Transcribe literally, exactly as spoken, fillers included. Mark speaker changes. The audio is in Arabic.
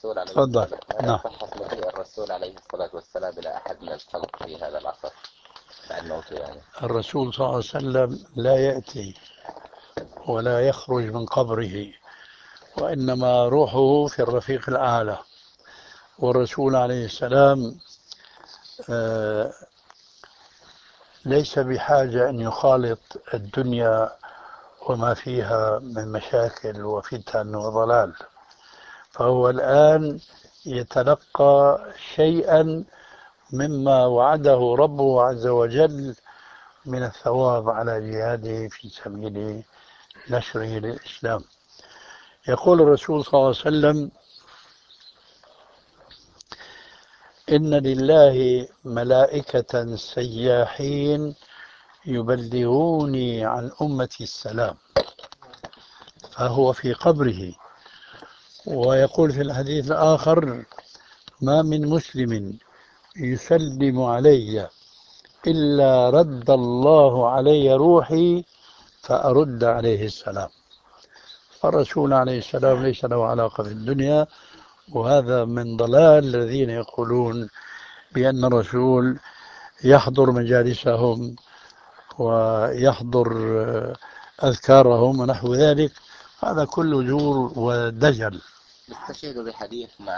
Speaker 1: الرسول عليه
Speaker 2: تفضل.
Speaker 1: السلام، هل
Speaker 2: نعم.
Speaker 1: يصح مجيء الرسول عليه الصلاة والسلام إلى أحد من الخلق في هذا العصر بعد موته يعني؟
Speaker 2: الرسول صلى الله عليه وسلم لا يأتي ولا يخرج من قبره، وإنما روحه في الرفيق الأعلى. والرسول عليه السلام آه، ليس بحاجة أن يخالط الدنيا وما فيها من مشاكل وفتن وضلال، فهو الآن يتلقى شيئا مما وعده ربه عز وجل من الثواب على جهاده في سبيل نشره للإسلام. يقول الرسول صلى الله عليه وسلم: إن لله ملائكة سياحين يبلغوني عن أمتي السلام، فهو في قبره. ويقول في الحديث الآخر: ما من مسلم يسلم علي إلا رد الله علي روحي فأرد عليه السلام. فالرسول عليه السلام ليس له علاقة في الدنيا، وهذا من ضلال الذين يقولون بأن الرسول يحضر مجالسهم ويحضر أذكارهم ونحو ذلك. هذا كله زور ودجل.
Speaker 1: نستشهد بحديث مع